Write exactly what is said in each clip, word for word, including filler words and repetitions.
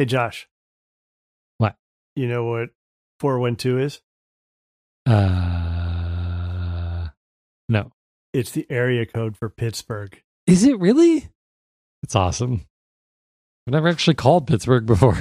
Hey, Josh. What? You know what four one two is? Uh, no. It's the area code for Pittsburgh. Is it really? It's awesome. I've never actually called Pittsburgh before.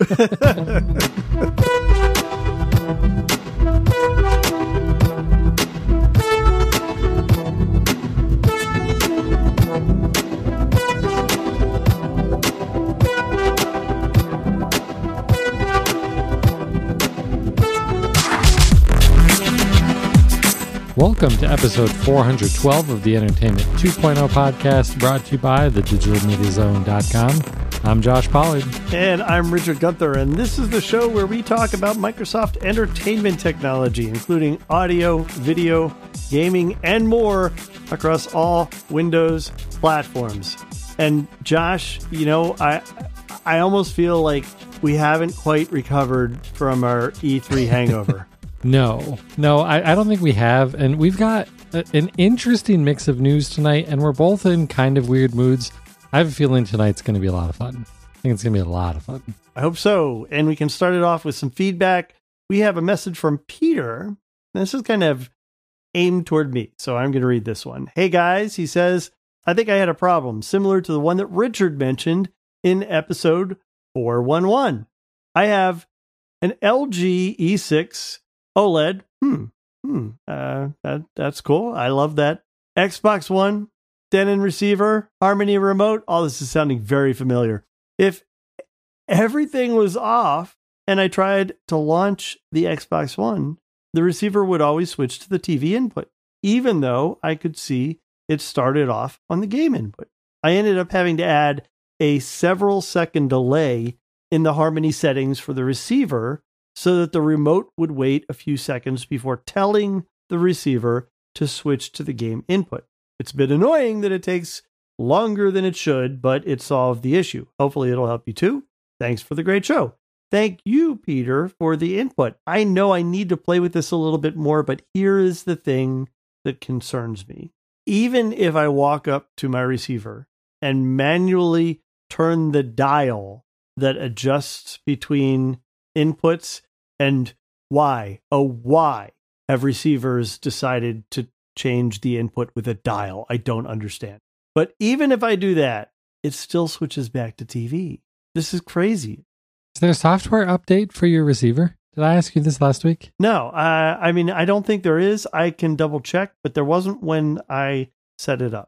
Welcome to episode four hundred twelve of the Entertainment two point oh podcast, brought to you by the digital media zone dot com. I'm Josh Pollard. And I'm Richard Gunther, and this is the show where we talk about Microsoft entertainment technology, including audio, video, gaming, and more across all Windows platforms. And Josh, you know, I I almost feel like we haven't quite recovered from our E three hangover. No, no, I, I don't think we have. And we've got a, an interesting mix of news tonight, and we're both in kind of weird moods. I have a feeling tonight's going to be a lot of fun. I think it's going to be a lot of fun. I hope so. And we can start it off with some feedback. We have a message from Peter. This is kind of aimed toward me, so I'm going to read this one. Hey guys, he says, I think I had a problem similar to the one that Richard mentioned in episode four eleven. I have an L G E six OLED. Hmm. Hmm. Uh, that, that's cool. I love that. Xbox One, Denon receiver, Harmony remote. All this is sounding very familiar. If everything was off and I tried to launch the Xbox One, the receiver would always switch to the T V input, even though I could see it started off on the game input. I ended up having to add a several second delay in the Harmony settings for the receiver so that the remote would wait a few seconds before telling the receiver to switch to the game input. It's a bit annoying that it takes longer than it should, but it solved the issue. Hopefully it'll help you too. Thanks for the great show. Thank you, Peter, for the input. I know I need to play with this a little bit more, but here is the thing that concerns me. Even if I walk up to my receiver and manually turn the dial that adjusts between inputs, and why, oh, why have receivers decided to change the input with a dial? I don't understand. But even if I do that, it still switches back to T V. This is crazy. Is there a software update for your receiver? Did I ask you this last week? No, uh, I mean, I don't think there is. I can double check, but there wasn't when I set it up.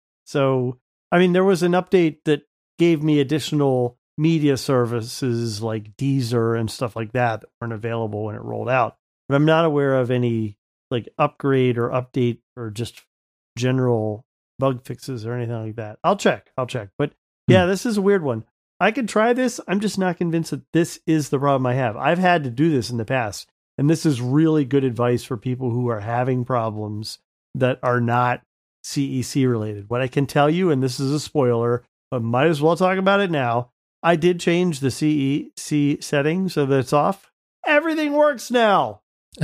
So, I mean, there was an update that gave me additional media services like Deezer and stuff like that that weren't available when it rolled out. But I'm not aware of any like upgrade or update or just general bug fixes or anything like that. I'll check. I'll check. But yeah, this is a weird one. I could try this. I'm just not convinced that this is the problem I have. I've had to do this in the past, and this is really good advice for people who are having problems that are not C E C related. What I can tell you, and this is a spoiler, but might as well talk about it now. I did change the C E C setting so that it's off. Everything works now.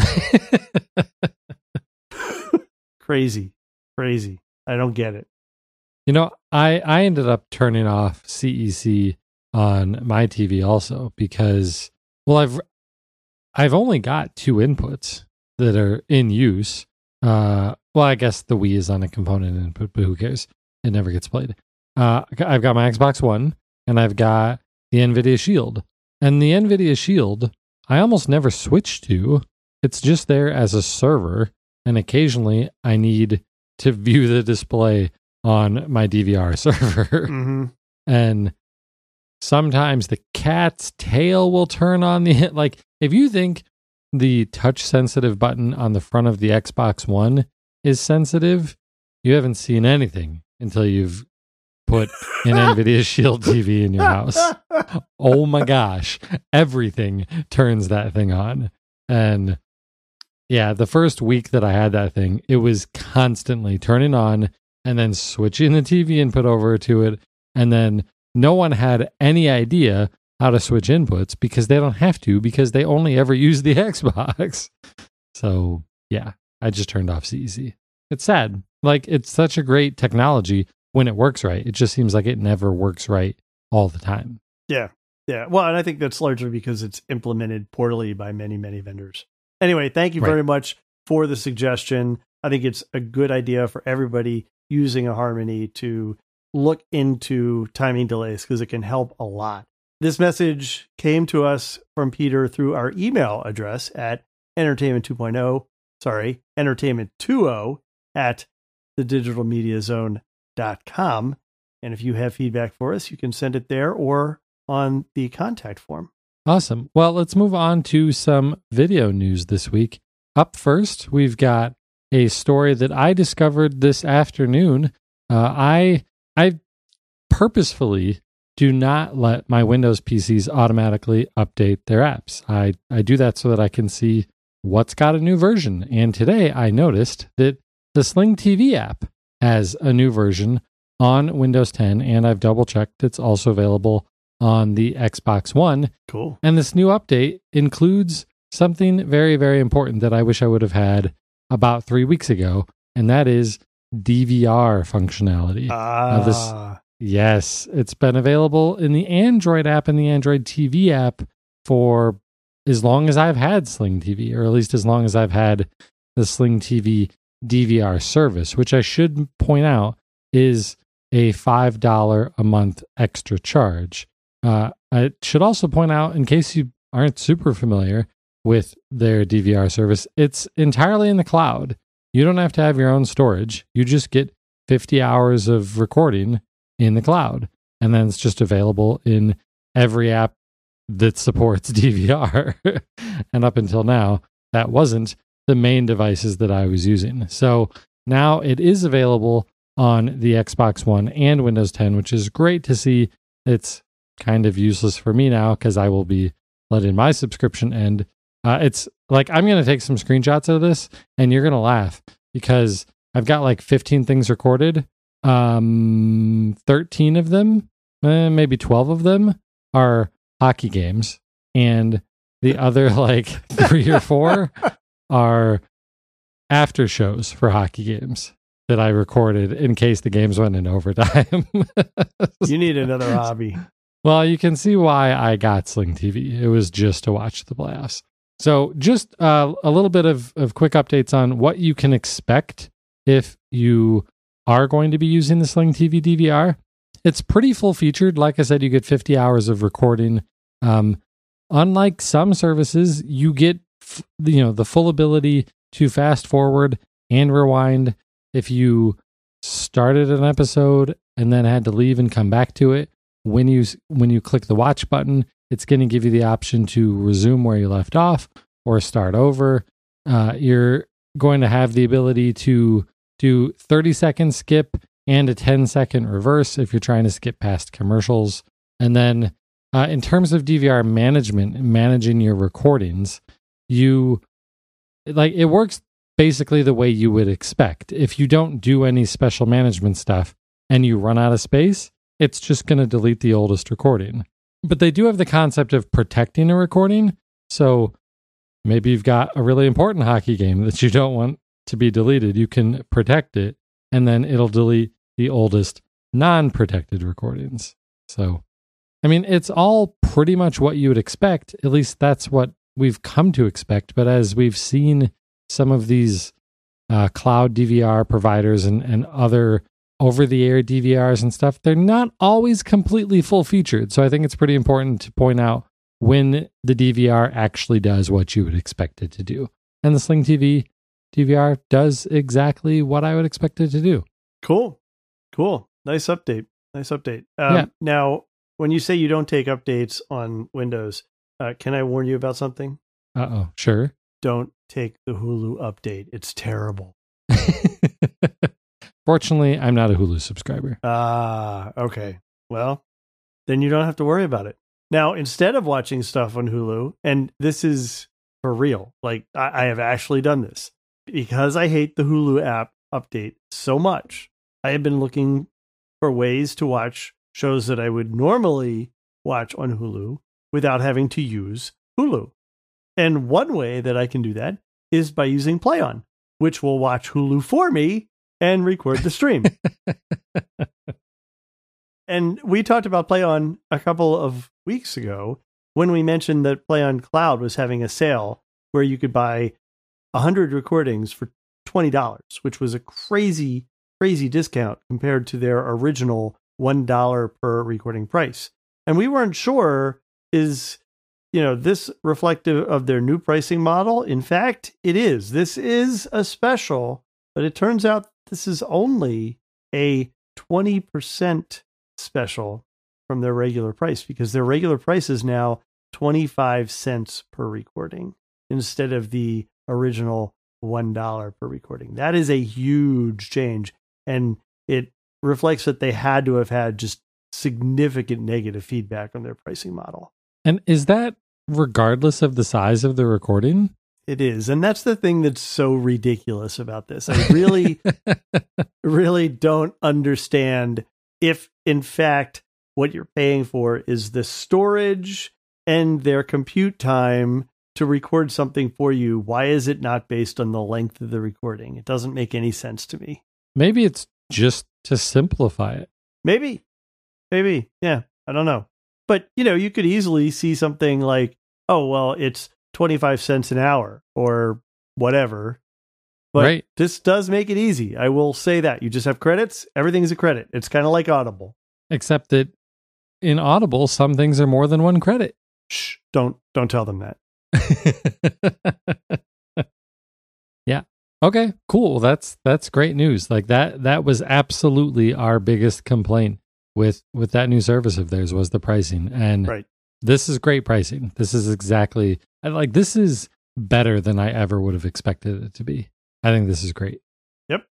Crazy. Crazy. I don't get it. You know, I, I ended up turning off C E C on my T V also because, well, I've I've only got two inputs that are in use. Uh, well, I guess the Wii is on a component input, but who cares? It never gets played. Uh, I've got my Xbox One, and I've got the NVIDIA Shield. And the NVIDIA Shield, I almost never switch to. It's just there as a server, and occasionally I need to view the display on my D V R server. Mm-hmm. And sometimes the cat's tail will turn on the... Like, if you think the touch-sensitive button on the front of the Xbox One is sensitive, you haven't seen anything until you've put an NVIDIA Shield T V in your house. Oh my gosh. Everything turns that thing on. And yeah, the first week that I had that thing, it was constantly turning on and then switching the T V input over to it. And then no one had any idea how to switch inputs because they don't have to, because they only ever use the Xbox. So yeah, I just turned off C E C. It's sad. Like, it's such a great technology when it works right. It just seems like it never works right all the time. Yeah. Yeah. Well, and I think that's largely because it's implemented poorly by many, many vendors. Anyway, thank you Right. very much for the suggestion. I think it's a good idea for everybody using a Harmony to look into timing delays because it can help a lot. This message came to us from Peter through our email address at entertainment two point oh, sorry, entertainment twenty at the digital media zone dot com. And if you have feedback for us, you can send it there or on the contact form. Awesome. Well, let's move on to some video news this week. Up first, we've got a story that I discovered this afternoon. Uh, I I purposefully do not let my Windows P Cs automatically update their apps. I, I do that so that I can see what's got a new version. And today I noticed that the Sling T V app has a new version on Windows ten, and I've double checked it's also available on the Xbox One. Cool. And this new update includes something very, very important that I wish I would have had about three weeks ago, and that is D V R functionality. Ah. Now this, yes, it's been available in the Android app and the Android T V app for as long as I've had Sling T V, or at least as long as I've had the Sling T V D V R service, which I should point out is a five dollars a month extra charge. Uh, I should also point out, in case you aren't super familiar with their D V R service, it's entirely in the cloud. You don't have to have your own storage. You just get fifty hours of recording in the cloud. And then it's just available in every app that supports D V R. And up until now, that wasn't the main devices that I was using. So now it is available on the Xbox One and Windows ten, which is great to see. It's kind of useless for me now because I will be letting my subscription end. Uh, it's like, I'm going to take some screenshots of this and you're going to laugh because I've got like fifteen things recorded. Um, thirteen of them, eh, maybe twelve of them are hockey games. And the other like three or four are after shows for hockey games that I recorded in case the games went in overtime. You need another hobby. Well, you can see why I got Sling T V. It was just to watch the playoffs. So just uh, a little bit of, of quick updates on what you can expect if you are going to be using the Sling T V D V R. It's pretty full-featured. Like I said, you get fifty hours of recording. Um, unlike some services, you get f- you know the full ability to fast forward and rewind. If you started an episode and then had to leave and come back to it, when you when you click the watch button, it's going to give you the option to resume where you left off or start over. Uh, you're going to have the ability to do thirty second skip and a ten second reverse if you're trying to skip past commercials. And then uh, in terms of D V R management, managing your recordings, you like it works basically the way you would expect. If you don't do any special management stuff and you run out of space, it's just going to delete the oldest recording. But they do have the concept of protecting a recording. So maybe you've got a really important hockey game that you don't want to be deleted. You can protect it, and then it'll delete the oldest non-protected recordings. So, I mean, it's all pretty much what you would expect. At least that's what we've come to expect. But as we've seen some of these uh, cloud D V R providers and, and other over-the-air D V Rs and stuff, they're not always completely full-featured. So I think it's pretty important to point out when the D V R actually does what you would expect it to do. And the Sling T V D V R does exactly what I would expect it to do. Cool. Cool. Nice update. Nice update. Um, Yeah. Now, when you say you don't take updates on Windows, uh, can I warn you about something? Uh-oh, sure. Don't take the Hulu update. It's terrible. Fortunately, I'm not a Hulu subscriber. Ah, okay. Well, then you don't have to worry about it. Now, instead of watching stuff on Hulu, and this is for real, like I, I have actually done this, because I hate the Hulu app update so much, I have been looking for ways to watch shows that I would normally watch on Hulu without having to use Hulu. And one way that I can do that is by using PlayOn, which will watch Hulu for me and record the stream. And we talked about PlayOn a couple of weeks ago when we mentioned that Play on Cloud was having a sale where you could buy one hundred recordings for twenty dollars, which was a crazy, crazy discount compared to their original one dollar per recording price. And we weren't sure, is, you know, this reflective of their new pricing model? In fact, it is. This is a special, but it turns out this is only a twenty percent special from their regular price, because their regular price is now twenty-five cents per recording instead of the original one dollar per recording. That is a huge change. And it reflects that they had to have had just significant negative feedback on their pricing model. And is that regardless of the size of the recording? It is. And that's the thing that's so ridiculous about this. I really, really don't understand if, in fact, what you're paying for is the storage and their compute time to record something for you. Why is it not based on the length of the recording? It doesn't make any sense to me. Maybe it's just to simplify it. Maybe. Maybe. Yeah. I don't know. But, you know, you could easily see something like, oh, well, it's twenty-five cents an hour or whatever. But right. This does make it easy. I will say that. You just have credits. Everything's a credit. It's kind of like Audible. Except that in Audible, some things are more than one credit. Shh. Don't, don't tell them that. Yeah. Okay, cool. That's that's great news. Like that that was absolutely our biggest complaint with with that new service of theirs was the pricing. And right. This is great pricing. This is exactly like this is better than I ever would have expected it to be. I think this is great. Yep.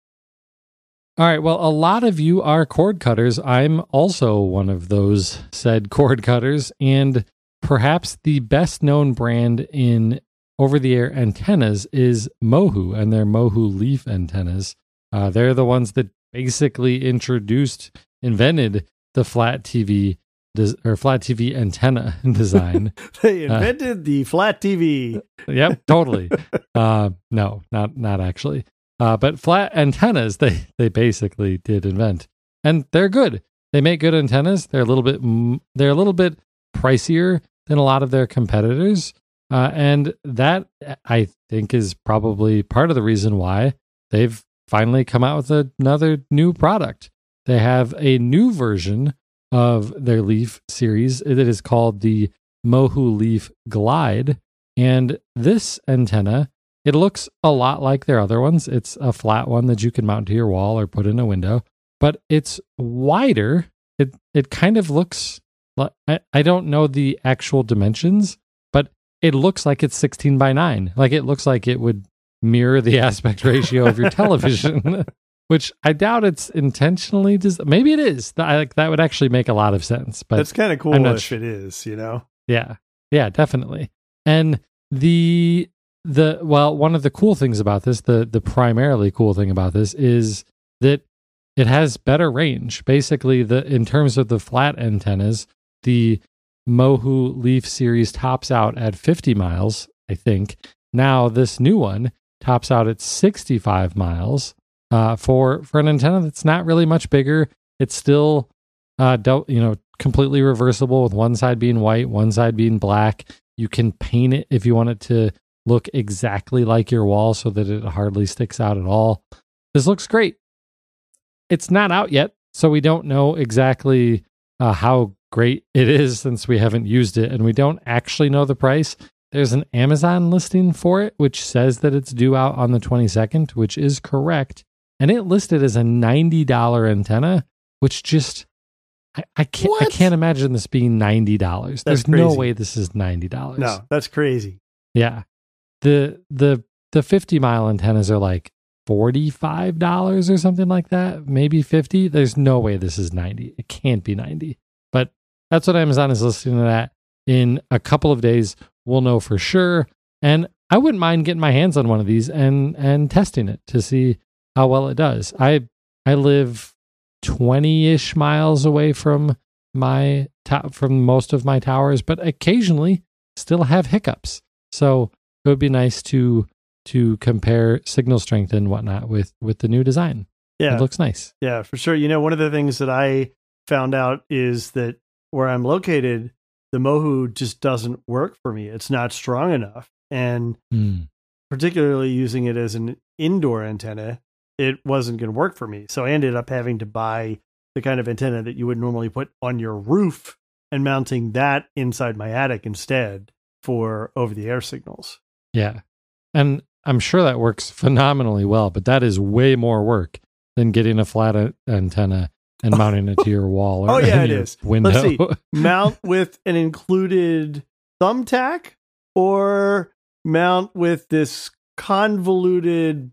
All right. Well, a lot of you are cord cutters. I'm also one of those said cord cutters, and perhaps the best known brand in over-the-air antennas is Mohu and their Mohu Leaf antennas. Uh, they're the ones that basically introduced, invented the flat T V des- or flat T V antenna design. They invented uh, the flat T V. Yep, totally. uh, no, not not actually. Uh, but flat antennas, they they basically did invent, and they're good. They make good antennas. They're a little bit they're a little bit pricier than a lot of their competitors. Uh, and that, I think, is probably part of the reason why they've finally come out with another new product. They have a new version of their Leaf series that is called the Mohu Leaf Glide. And this antenna, it looks a lot like their other ones. It's a flat one that you can mount to your wall or put in a window, but it's wider. It it kind of looks like, I, I don't know the actual dimensions, but it looks like it's sixteen by nine. Like it looks like it would mirror the aspect ratio of your television, which I doubt it's intentionally. Des- Maybe it is. I, like, that would actually make a lot of sense. But that's kind of cool if sure. it is, you know? Yeah. Yeah, definitely. And the, the, well, one of the cool things about this, the, the primarily cool thing about this is that it has better range. Basically, the, in terms of the flat antennas, the Mohu Leaf series tops out at fifty miles, I think. Now this new one tops out at sixty-five miles uh, for for an antenna that's not really much bigger. It's still, uh, do, you know, completely reversible with one side being white, one side being black. You can paint it if you want it to look exactly like your wall so that it hardly sticks out at all. This looks great. It's not out yet, so we don't know exactly uh, how great it is since we haven't used it and we don't actually know the price. There's an Amazon listing for it, which says that it's due out on the twenty-second, which is correct. And it listed as a ninety dollars antenna, which just, I, I can't what? I can't imagine this being ninety dollars. There's crazy. No way this is ninety dollars. No, that's crazy. Yeah. The the the fifty mile antennas are like forty-five dollars or something like that, maybe fifty. There's no way this is ninety. It can't be ninety. But that's what Amazon is listing it at. In a couple of days, we'll know for sure. And I wouldn't mind getting my hands on one of these and and testing it to see how well it does. I I live twenty-ish miles away from my to- from most of my towers, but occasionally still have hiccups. So it would be nice to to compare signal strength and whatnot with with the new design. Yeah, it looks nice. Yeah, for sure. You know, one of the things that I found out is that where I'm located, the Mohu just doesn't work for me. It's not strong enough. And Mm. particularly using it as an indoor antenna, it wasn't going to work for me. So I ended up having to buy the kind of antenna that you would normally put on your roof and mounting that inside my attic instead for over-the-air signals. Yeah. And I'm sure that works phenomenally well, but that is way more work than getting a flat a- antenna and mounting it to your wall or Oh, yeah, it your is. window. Let's see. Mount with an included thumbtack or mount with this convoluted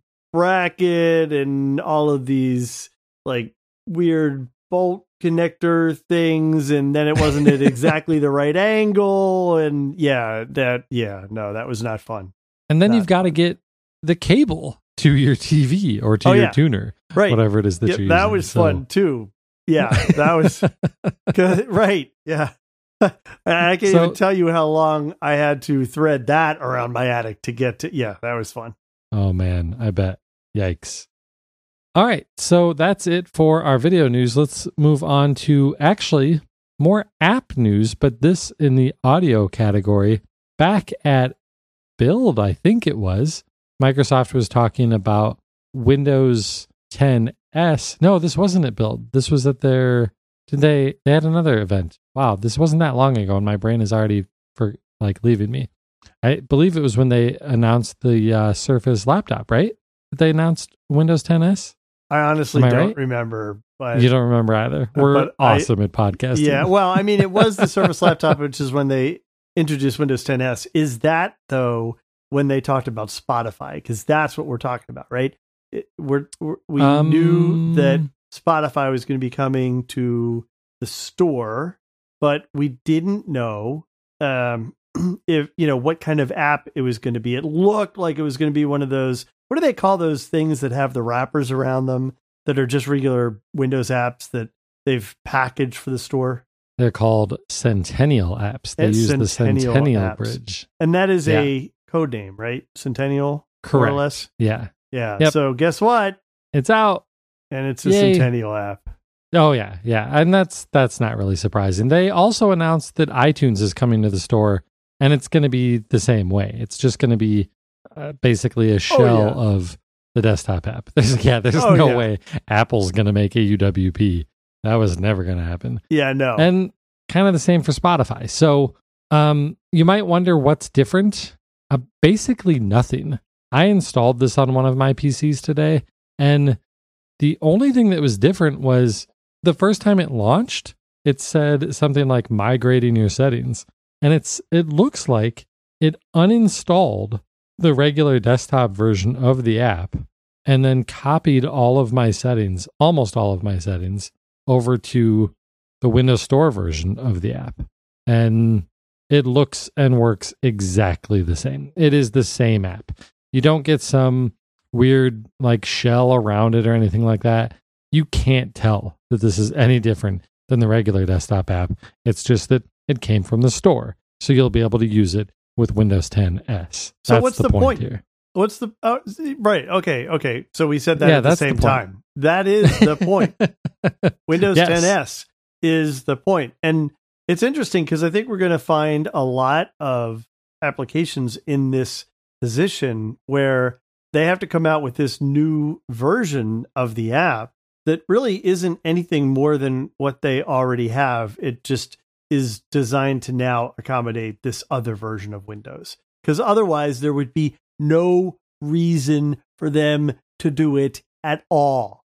bracket and all of these like weird bolt connector things, and then it wasn't at exactly the right angle, and yeah, that yeah, no, that was not fun. And then Not you've got to get the cable to your T V or to Oh, your yeah. tuner, Right. whatever it is that Yeah, you're that using. was So- fun too. Yeah, that was good. Right. Yeah. And I can't So- even tell you how long I had to thread that around my attic to get to. Yeah, that was fun. Oh man, I bet. Yikes. All right, so that's it for our video news. Let's move on to actually more app news, but this in the audio category. Back at Build, I think it was, Microsoft was talking about Windows ten S. No, this wasn't at Build. This was at their, did they, they had another event. Wow, this wasn't that long ago and my brain is already for like leaving me. I believe it was when they announced the uh, Surface laptop, right? They announced Windows ten S. I honestly Am I don't right? remember, but You don't remember either. We're but I- awesome at podcasting. yeah. Well, I mean, it was the Surface laptop, which is when they introduced Windows ten S. Is that though when they talked about Spotify? Because that's what we're talking about, right? It, we're, we're we Um, knew that Spotify was going to be coming to the store, but we didn't know um, if you know what kind of app it was going to be. It looked like it was going to be one of those. What do they call those things that have the wrappers around them that are just regular Windows apps that they've packaged for the store? They're called Centennial apps. They It's use the Centennial Centennial apps. Bridge. And that is Yeah. a code name, right? Centennial, more Correct. or less. Yeah. Yeah. Yep. So guess what? It's out. And it's a Yay. Centennial app. Oh yeah, yeah. And that's that's not really surprising. They also announced that iTunes is coming to the store and it's going to be the same way. It's just going to be uh, basically a shell yeah. of the desktop app. There's, yeah, there's Oh, no yeah. way Apple's going to make a U W P. That was never going to happen. Yeah, no. And kind of the same for Spotify. So um, you might wonder what's different. Uh, basically nothing. I installed this on one of my P Cs today, and the only thing that was different was the first time it launched, it said something like migrating your settings. And it's it looks like it uninstalled the regular desktop version of the app and then copied all of my settings, almost all of my settings, over to the Windows Store version of the app. And it looks and works exactly the same. It is the same app. You don't get some weird like shell around it or anything like that. You can't tell that this is any different than the regular desktop app. It's just that it came from the store. So you'll be able to use it with Windows ten S. So That's what's the, the point, point? here. What's the oh, right? Okay, okay. So we said that Yeah, at the that's the same point. time. That is the point. Windows Yes. ten S is the point. And it's interesting because I think we're going to find a lot of applications in this position where they have to come out with this new version of the app that really isn't anything more than what they already have. It just is designed to now accommodate this other version of Windows. Because otherwise there would be no reason for them to do it at all.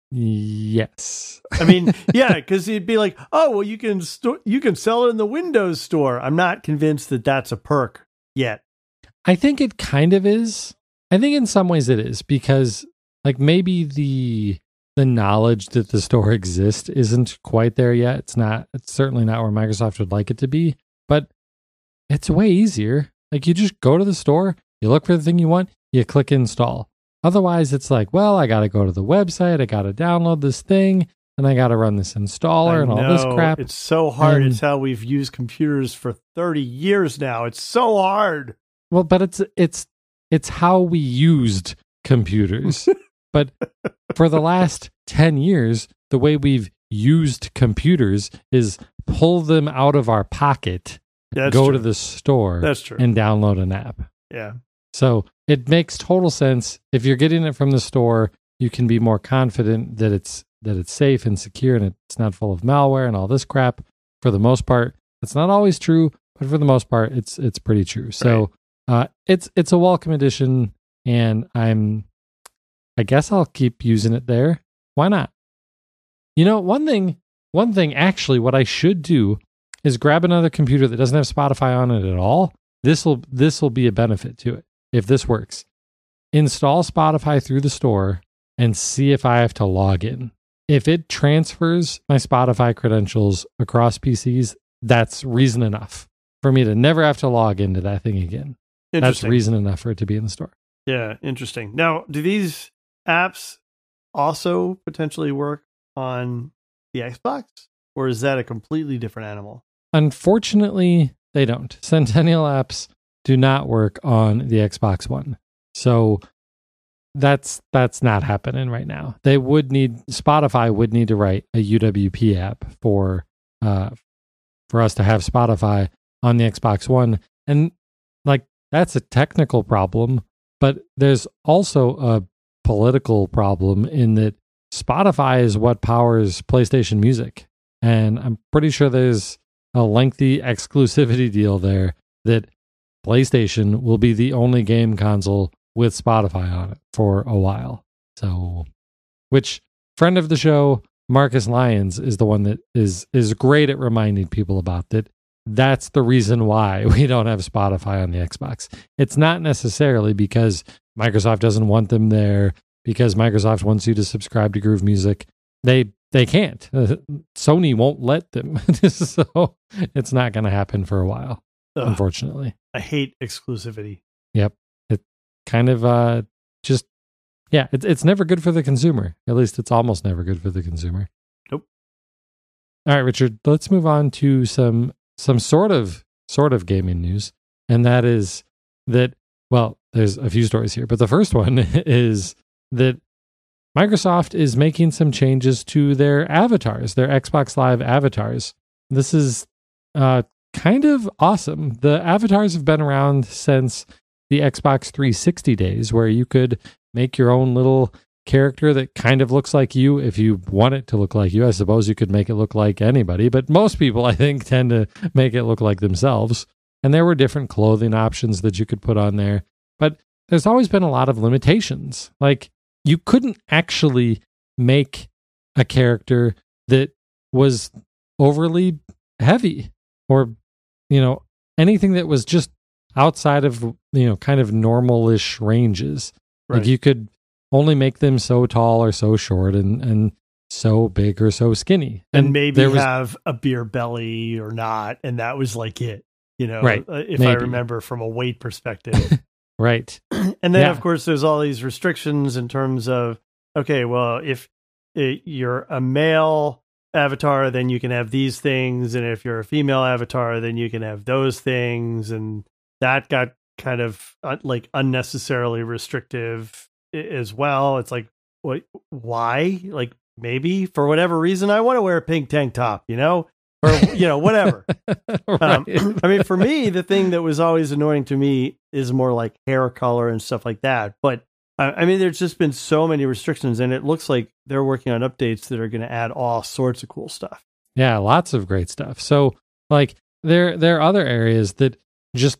Yes. I mean, yeah, because you'd be like, oh, well, you can sto- you can sell it in the Windows Store. I'm not convinced that that's a perk yet. I think it kind of is. I think in some ways it is because like maybe the the knowledge that the store exists isn't quite there yet. It's not it's certainly not where Microsoft would like it to be, but it's way easier. Like you just go to the store, you look for the thing you want, you click install. Otherwise it's like, well, I got to go to the website, I got to download this thing, and I got to run this installer I and all know, this crap. It's so hard. And- It's how we've used computers for thirty years now. It's so hard. Well, but it's it's it's how we used computers. But for the last ten years, the way we've used computers is pull them out of our pocket, That's go true. to the store, That's true. and download an app. Yeah. So it makes total sense. If you're getting it from the store, you can be more confident that it's that it's safe and secure and it's not full of malware and all this crap. For the most part, it's not always true, but for the most part, it's it's pretty true. So right. uh, it's it's a welcome addition, and I'm I guess I'll keep using it there. Why not? You know, one thing one thing actually, what I should do is grab another computer that doesn't have Spotify on it at all. This will this will be a benefit to it if this works. Install Spotify through the store and see if I have to log in. If it transfers my Spotify credentials across P Cs, that's reason enough for me to never have to log into that thing again. That's reason enough for it to be in the store. Yeah, interesting. Now, do these apps also potentially work on the Xbox, or is that a completely different animal? Unfortunately, they don't. Centennial apps do not work on the Xbox One. So that's that's not happening right now. They would need Spotify would need to write a U W P app for uh for us to have Spotify on the Xbox One. And like that's a technical problem, but there's also a political problem in that Spotify is what powers PlayStation Music. And I'm pretty sure there's a lengthy exclusivity deal there that PlayStation will be the only game console with Spotify on it for a while. So, which friend of the show, Marcus Lyons, is the one that is is great at reminding people about that. That's the reason why we don't have Spotify on the Xbox. It's not necessarily because Microsoft doesn't want them there, because Microsoft wants you to subscribe to Groove Music. They they can't. Uh, Sony won't let them. So it's not going to happen for a while, Ugh, unfortunately. I hate exclusivity. Yep. It kind of uh, just, yeah, it's it's never good for the consumer. At least it's almost never good for the consumer. Nope. All right, Richard, let's move on to some some sort of sort of gaming news. And that is that, well, there's a few stories here, but the first one is that Microsoft is making some changes to their avatars, their Xbox Live avatars. This is uh, kind of awesome. The avatars have been around since the Xbox three sixty days, where you could make your own little character that kind of looks like you if you want it to look like you. I suppose you could make it look like anybody, but most people, I think, tend to make it look like themselves. And there were different clothing options that you could put on there. But there's always been a lot of limitations. Like, you couldn't actually make a character that was overly heavy or, you know, anything that was just outside of, you know, kind of normal-ish ranges. Right. Like, you could only make them so tall or so short and, and so big or so skinny. And, and maybe was, have a beer belly or not, and that was like it, you know, right, if maybe. I remember from a weight perspective. Right. And then, yeah. of course, there's all these restrictions in terms of, okay, well, if it, you're a male avatar, then you can have these things. And if you're a female avatar, then you can have those things. And that got kind of uh, like unnecessarily restrictive as well. It's like, what? Why? Like, maybe for whatever reason, I want to wear a pink tank top, you know? Or, you know, whatever. Right. um, I mean, for me, the thing that was always annoying to me is more like hair color and stuff like that. But uh, I mean, there's just been so many restrictions, and it looks like they're working on updates that are going to add all sorts of cool stuff. Yeah, lots of great stuff. So, like, there there are other areas that just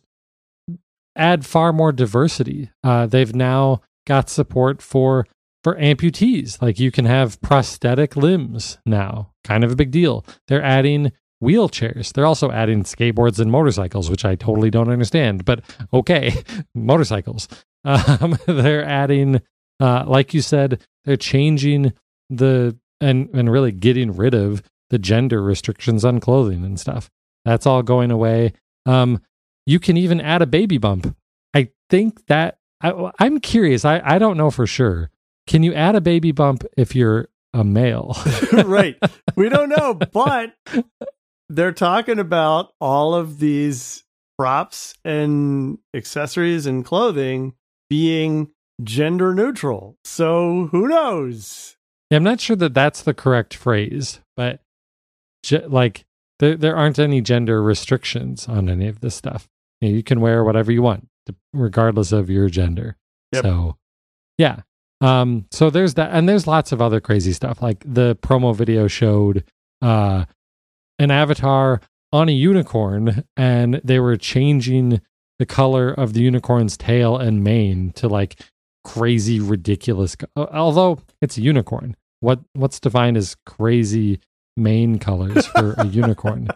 add far more diversity. Uh, they've now got support for for amputees. Like, you can have prosthetic limbs now. Kind of a big deal. They're adding wheelchairs. They're also adding skateboards and motorcycles, which I totally don't understand, but okay, motorcycles. Um, they're adding, uh, like you said, they're changing the, and, and really getting rid of the gender restrictions on clothing and stuff. That's all going away. Um, you can even add a baby bump. I think that, I, I'm curious, I, I don't know for sure. Can you add a baby bump if you're a male? Right. We don't know, but they're talking about all of these props and accessories and clothing being gender neutral. So who knows? Yeah, I'm not sure that that's the correct phrase, but ge- like there there aren't any gender restrictions on any of this stuff. You know, you can wear whatever you want, regardless of your gender. Yep. So, yeah. Um, so there's that, and there's lots of other crazy stuff. Like the promo video showed uh, an avatar on a unicorn, and they were changing the color of the unicorn's tail and mane to like crazy, ridiculous. Although it's a unicorn, what what's defined as crazy mane colors for a unicorn?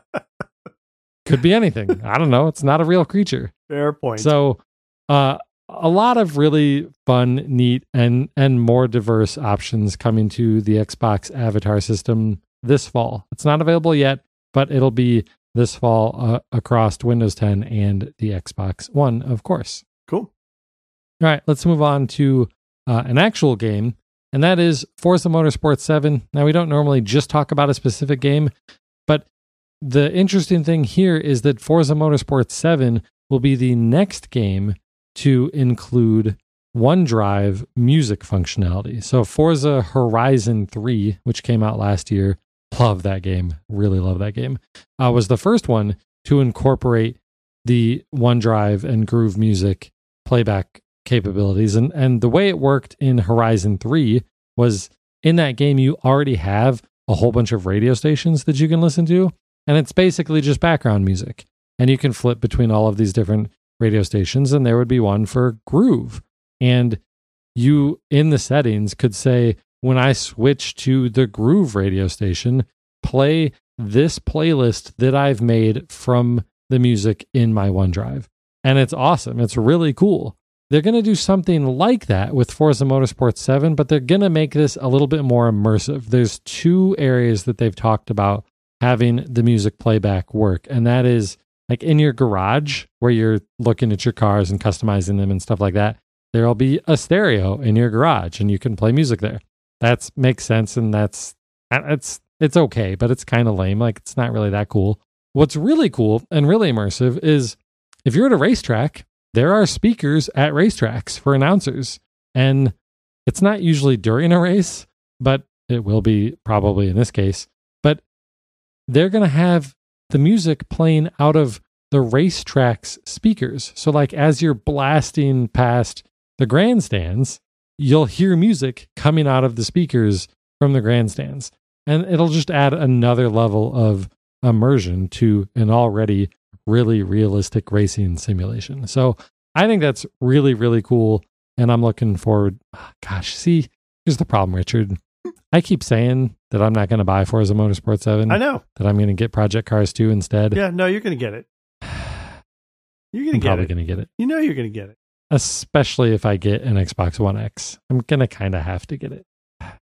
Could be anything. I don't know. It's not a real creature. Fair point. So, uh, a lot of really fun, neat, and and more diverse options coming to the Xbox Avatar system this fall. It's not available yet, but it'll be this fall uh, across Windows ten and the Xbox One, of course. Cool. All right, let's move on to uh, an actual game, and that is Forza Motorsport seven. Now, we don't normally just talk about a specific game, but the interesting thing here is that Forza Motorsport seven will be the next game to include OneDrive music functionality. So Forza Horizon three, which came out last year, love that game, really love that game, uh, was the first one to incorporate the OneDrive and Groove Music playback capabilities. And, and the way it worked in Horizon three was in that game, you already have a whole bunch of radio stations that you can listen to, and it's basically just background music. And you can flip between all of these different radio stations, and there would be one for Groove. And you, in the settings, could say, when I switch to the Groove radio station, play this playlist that I've made from the music in my OneDrive. And it's awesome. It's really cool. They're going to do something like that with Forza Motorsport seven, but they're going to make this a little bit more immersive. There's two areas that they've talked about having the music playback work, and that is like in your garage where you're looking at your cars and customizing them and stuff like that. There'll be a stereo in your garage and you can play music there. That makes sense, and that's it's it's okay, but it's kind of lame. Like, it's not really that cool. What's really cool and really immersive is if you're at a racetrack, there are speakers at racetracks for announcers, and it's not usually during a race, but it will be probably in this case. But they're going to have the music playing out of the racetrack's speakers. So like as you're blasting past the grandstands, you'll hear music coming out of the speakers from the grandstands. And it'll just add another level of immersion to an already really realistic racing simulation. So I think that's really, really cool. And I'm looking forward. Oh, gosh, see, here's the problem, Richard. I keep saying that I'm not going to buy Forza Motorsport seven. I know. That I'm going to get Project Cars two instead. Yeah, no, you're going to get it. You're going to get probably it. going to get it. You know you're going to get it. Especially if I get an Xbox One X. I'm going to kind of have to get it.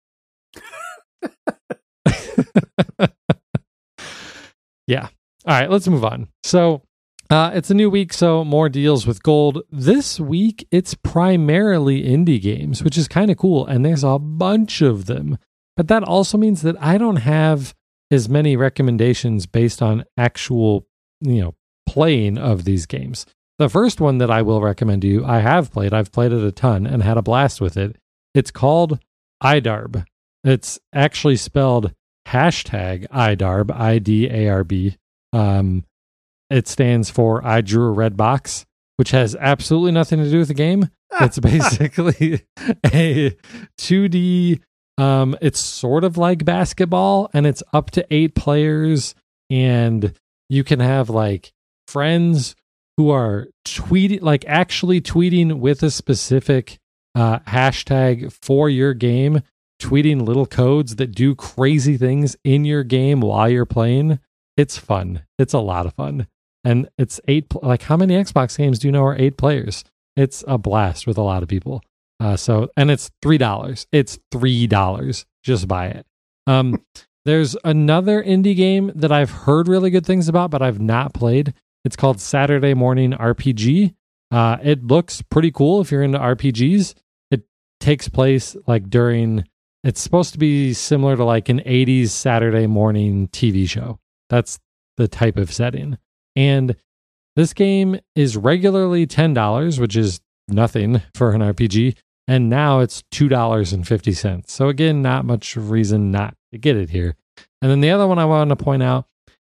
Yeah. All right, let's move on. So uh, it's a new week, so more deals with gold. This week, it's primarily indie games, which is kind of cool, and there's a bunch of them. But that also means that I don't have as many recommendations based on actual, you know, playing of these games. The first one that I will recommend to you, I have played. I've played it a ton and had a blast with it. It's called iDarb. It's actually spelled hashtag iDarb, I D A R B. Um, it stands for I Drew a Red Box, which has absolutely nothing to do with the game. It's basically a two D, um, it's sort of like basketball, and it's up to eight players, and you can have like friends who are tweeting, like actually tweeting with a specific uh, hashtag for your game, tweeting little codes that do crazy things in your game while you're playing. It's fun. It's a lot of fun. And it's eight, like how many Xbox games do you know are eight players? It's a blast with a lot of people. Uh, so, and it's three dollars. It's three dollars. Just buy it. Um, there's another indie game that I've heard really good things about, but I've not played. It's called Saturday Morning R P G. Uh, it looks pretty cool if you're into R P Gs. It takes place like during, it's supposed to be similar to like an eighties Saturday morning T V show. That's the type of setting. And this game is regularly ten dollars, which is nothing for an R P G. and now it's two dollars and fifty cents. So again, not much reason not to get it here. And then the other one I want to point out,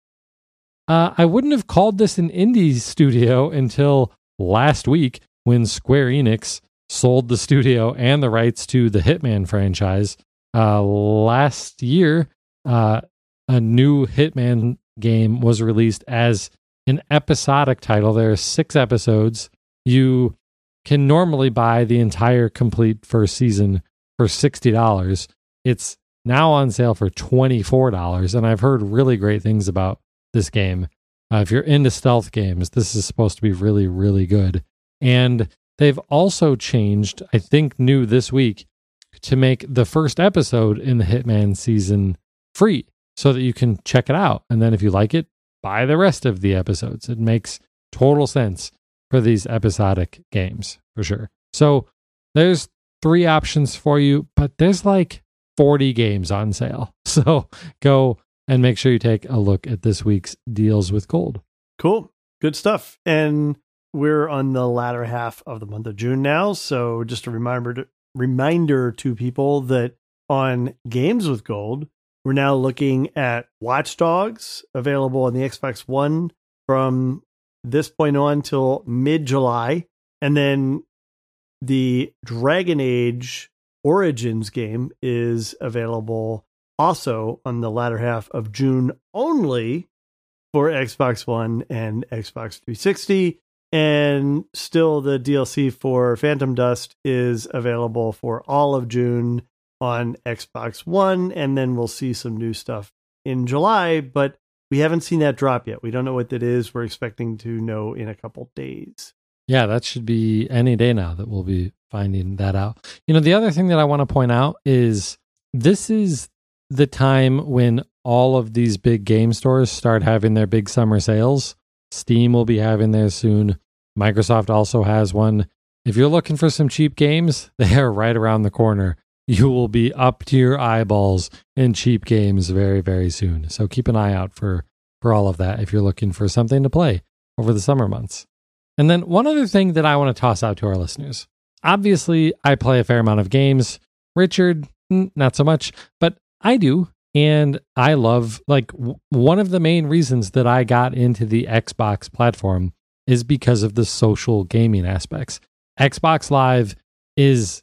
uh, I wouldn't have called this an indie studio until last week when Square Enix sold the studio and the rights to the Hitman franchise. Uh, last year, uh, a new Hitman game was released as an episodic title. There are six episodes. You can normally buy the entire complete first season for sixty dollars. It's now on sale for twenty-four dollars, and I've heard really great things about this game. Uh, if you're into stealth games, this is supposed to be really, really good. And they've also changed, I think new this week, to make the first episode in the Hitman season free so that you can check it out. And then if you like it, buy the rest of the episodes. It makes total sense for these episodic games, for sure. So there's three options for you, but there's like forty games on sale. So go and make sure you take a look at this week's Deals with Gold. Cool. Good stuff. And we're on the latter half of the month of June now. So just a reminder to, reminder to people that on Games with Gold, we're now looking at Watch Dogs, available on the Xbox One from this point on till mid-July. And then the Dragon Age Origins game is available also on the latter half of June only for Xbox One and Xbox three sixty. And still the D L C for Phantom Dust is available for all of June on Xbox One. And then we'll see some new stuff in July, but we haven't seen that drop yet. We don't know what that is. We're expecting to know in a couple days. Yeah, that should be any day now that we'll be finding that out. You know, the other thing that I want to point out is this is the time when all of these big game stores start having their big summer sales. Steam will be having theirs soon. Microsoft also has one. If you're looking for some cheap games, they are right around the corner. You will be up to your eyeballs in cheap games very, very soon. So keep an eye out for, for all of that if you're looking for something to play over the summer months. And then one other thing that I want to toss out to our listeners. Obviously, I play a fair amount of games. Richard, not so much, but I do. And I love, like, w- one of the main reasons that I got into the Xbox platform is because of the social gaming aspects. Xbox Live is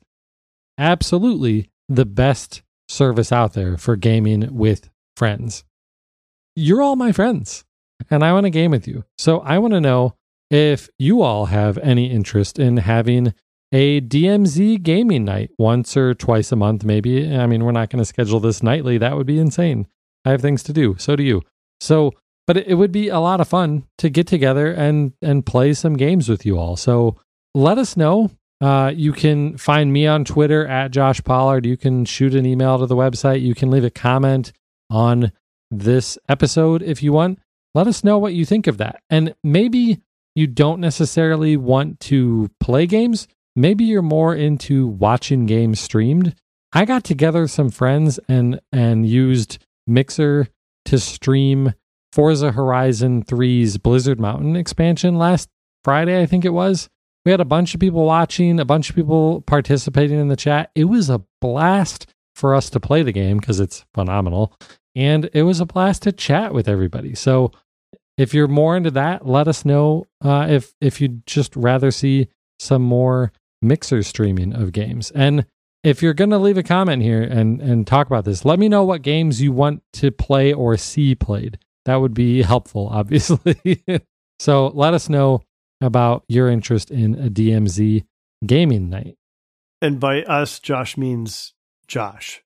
absolutely the best service out there for gaming with friends. You're all my friends, and I want to game with you. So I want to know if you all have any interest in having a D M Z gaming night once or twice a month, maybe. I mean, we're not going to schedule this nightly. That would be insane. I have things to do. So do you. So, but it would be a lot of fun to get together and, and play some games with you all. So let us know. Uh, you can find me on Twitter at Josh Pollard. You can shoot an email to the website. You can leave a comment on this episode if you want. Let us know what you think of that. And maybe you don't necessarily want to play games. Maybe you're more into watching games streamed. I got together some friends and and used Mixer to stream Forza Horizon three's Blizzard Mountain expansion last Friday, I think it was. We had a bunch of people watching, a bunch of people participating in the chat. It was a blast for us to play the game because it's phenomenal. And it was a blast to chat with everybody. So if you're more into that, let us know uh, if if you'd just rather see some more Mixer streaming of games. And if you're going to leave a comment here and, and talk about this, let me know what games you want to play or see played. That would be helpful, obviously. So let us know about your interest in a D M Z gaming night. And by us, Josh means Josh.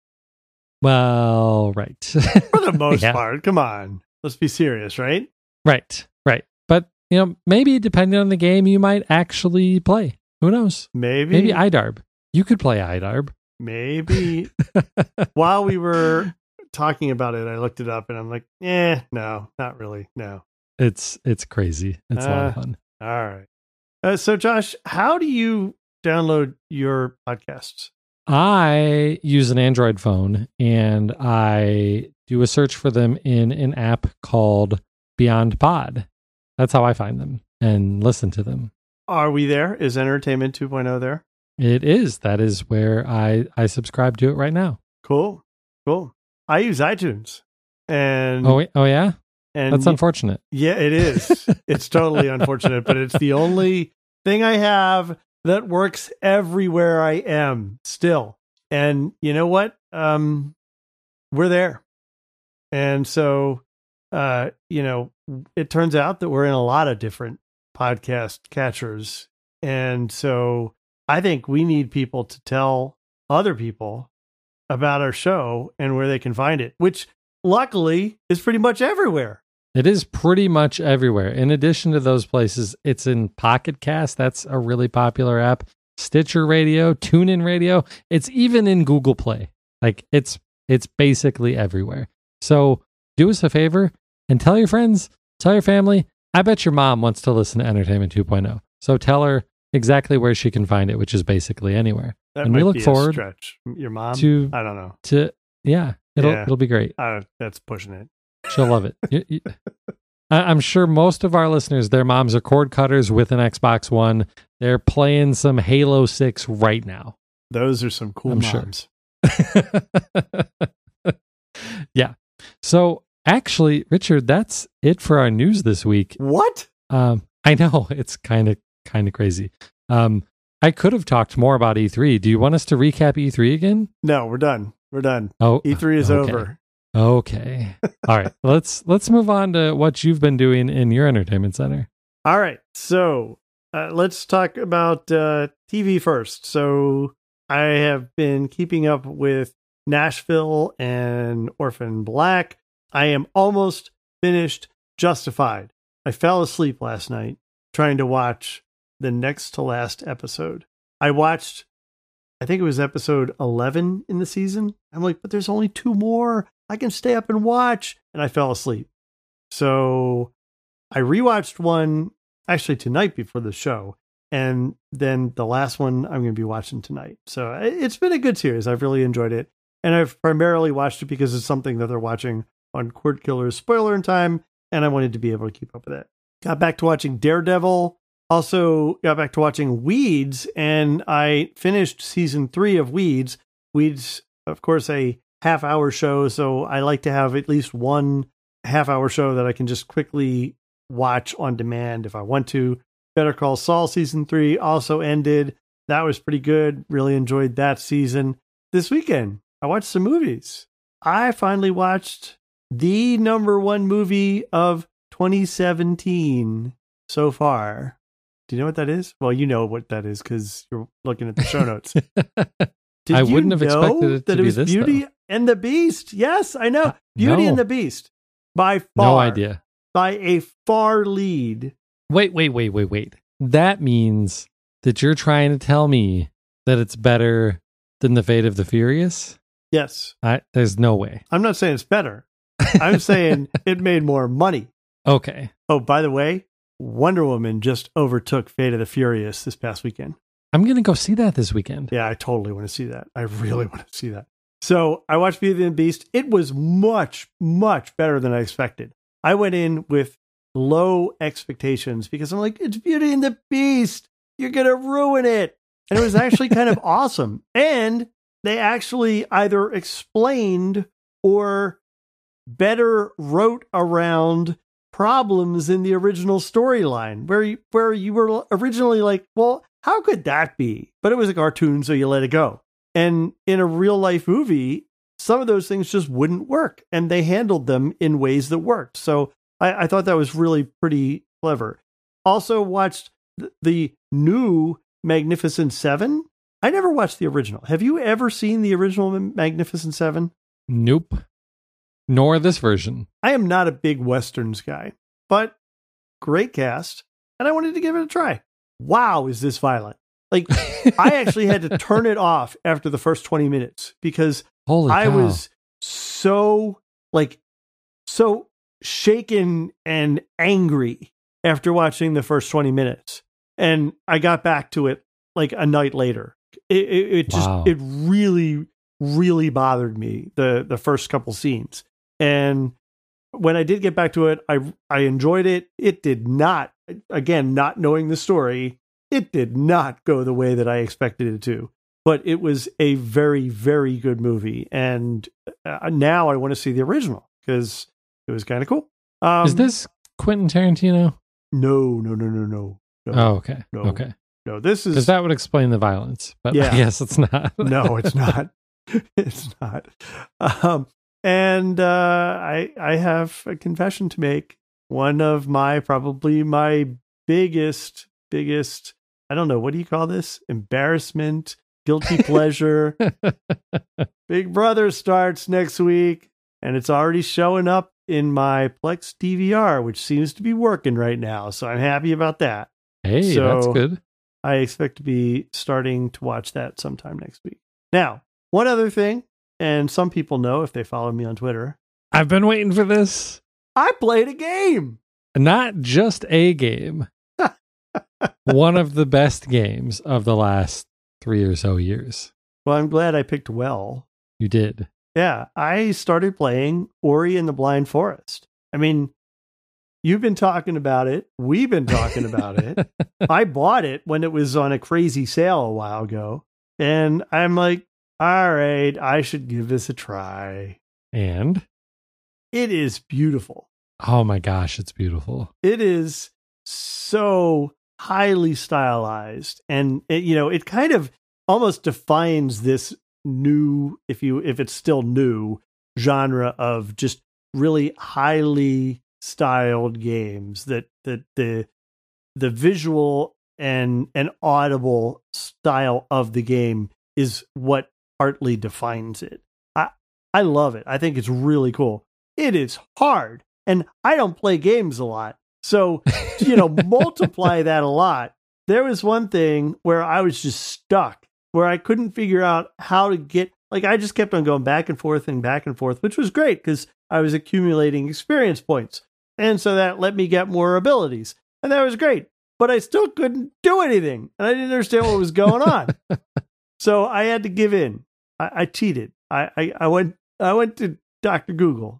Well, right. For the most yeah. part. Come on. Let's be serious, right? Right, right. But, you know, maybe depending on the game, you might actually play. Who knows? Maybe. Maybe I D A R B. You could play I D A R B. Maybe. While we were talking about it, I looked it up and I'm like, eh, no, not really. No. It's it's crazy. It's uh, a lot of fun. All right. Uh, so, Josh, how do you download your podcasts? I use an Android phone and I do a search for them in an app called Beyond Pod. That's how I find them and listen to them. Are we there? Is Entertainment two point oh there? It is. That is where I, I subscribe to it right now. Cool. Cool. I use iTunes. And Oh, wait, oh yeah? and That's y- unfortunate. Yeah, it is. It's totally unfortunate, but it's the only thing I have that works everywhere I am still. And you know what? Um, we're there. And so, uh, you know, it turns out that we're in a lot of different podcast catchers. And so I think we need people to tell other people about our show and where they can find it, which luckily is pretty much everywhere. It is pretty much everywhere. In addition to those places, it's in Pocket Cast. That's a really popular app. Stitcher Radio, TuneIn Radio. It's even in Google Play. Like it's it's basically everywhere. So do us a favor and tell your friends, tell your family. I bet your mom wants to listen to Entertainment two point oh. So tell her exactly where she can find it, which is basically anywhere. That and might we look be forward a stretch. Your mom? to I don't know. to yeah, it'll Yeah. it'll be great. Uh, that's pushing it. She'll love it. You- you- I- I'm sure most of our listeners, their moms are cord cutters with an Xbox One. They're playing some Halo six right now. Those are some cool I'm sure. moms. Yeah. So actually, Richard, that's it for our news this week. What? Um, I know it's kind of kind of crazy. Um, I could have talked more about E three. Do you want us to recap E three again? No, we're done. We're done. Oh, E three is okay. over. Okay. All right. Let's let's move on to what you've been doing in your entertainment center. All right. So uh, let's talk about uh, T V first. So I have been keeping up with Nashville and Orphan Black. I am almost finished Justified. I fell asleep last night trying to watch the next to last episode. I watched, I think it was episode eleven in the season. I'm like, but there's only two more. I can stay up and watch. And I fell asleep. So I rewatched one actually tonight before the show. And then the last one I'm going to be watching tonight. So it's been a good series. I've really enjoyed it. And I've primarily watched it because it's something that they're watching on Cord Killers Spoiler in Time. And I wanted to be able to keep up with it. Got back to watching Daredevil. Also got back to watching Weeds. And I finished season three of Weeds. Weeds, of course, a half hour show. So I like to have at least one half hour show that I can just quickly watch on demand if I want to. Better Call Saul season three also ended. That was pretty good. Really enjoyed that season. This weekend, I watched some movies. I finally watched the number one movie of twenty seventeen so far. Do you know what that is? Well, you know what that is because you're looking at the show notes. Did I you wouldn't have know expected it to that be it was this, Beauty though. and the Beast? Yes, I know. Uh, Beauty no. and the Beast. By far. No idea. By a far lead. Wait, wait, wait, wait, wait. That means that you're trying to tell me that it's better than The Fate of the Furious? Yes. I, there's no way. I'm not saying it's better. I'm saying it made more money. Okay. Oh, by the way, Wonder Woman just overtook Fate of the Furious this past weekend. I'm going to go see that this weekend. Yeah, I totally want to see that. I really want to see that. So I watched Beauty and the Beast. It was much, much better than I expected. I went in with low expectations because I'm like, it's Beauty and the Beast. You're going to ruin it. And it was actually kind of awesome. And they actually either explained or better wrote around problems in the original storyline where you, where you were originally like, well, how could that be? But it was a cartoon, so you let it go. And in a real life movie, some of those things just wouldn't work. And they handled them in ways that worked. So I, I thought that was really pretty clever. Also watched th- the new Magnificent Seven. I never watched the original. Have you ever seen the original Magnificent Seven? Nope. Nor this version. I am not a big Westerns guy, but great cast. And I wanted to give it a try. Wow, is this violent? Like, I actually had to turn it off after the first twenty minutes because Holy I cow. was so, like, so shaken and angry after watching the first twenty minutes. And I got back to it like a night later. It, it, it just, Wow. it really, really bothered me, the, the first couple scenes. And when I did get back to it, I, I enjoyed it. It did not, again, not knowing the story, it did not go the way that I expected it to. But it was a very, very good movie. And uh, now I want to see the original because it was kind of cool. Um, Is this Quentin Tarantino? No, no, no, no, no. no Oh, okay. No. Okay. No, this is... Because that would explain the violence. But Yeah. I guess it's not. No, it's not. It's not. Um, and uh, I, I have a confession to make. One of my, probably my biggest, biggest, I don't know, what do you call this? Embarrassment, guilty pleasure. Big Brother starts next week, and it's already showing up in my Plex D V R, which seems to be working right now. So I'm happy about that. Hey, So that's good. I expect to be starting to watch that sometime next week. Now, one other thing, and some people know if they follow me on Twitter, I've been waiting for this. I played a game. Not just a game. One of the best games of the last three or so years. Well, I'm glad I picked well. You did. Yeah, I started playing Ori and the Blind Forest. I mean, you've been talking about it. We've been talking about it. I bought it when it was on a crazy sale a while ago. And I'm like, all right, I should give this a try. And? It is beautiful. Oh my gosh, it's beautiful. It is so highly stylized. And, it, you know, it kind of almost defines this new, if you if it's still new, genre of just really highly styled games that that the the visual and and audible style of the game is what partly defines it. I I love it. I think it's really cool. It is hard, and I don't play games a lot. So, you know, multiply that a lot. There was one thing where I was just stuck, where I couldn't figure out how to get, like, I just kept on going back and forth and back and forth, which was great because I was accumulating experience points. And so that let me get more abilities. And that was great. But I still couldn't do anything. And I didn't understand what was going on. So I had to give in. I, I cheated. I, I, I went I went to Doctor Google.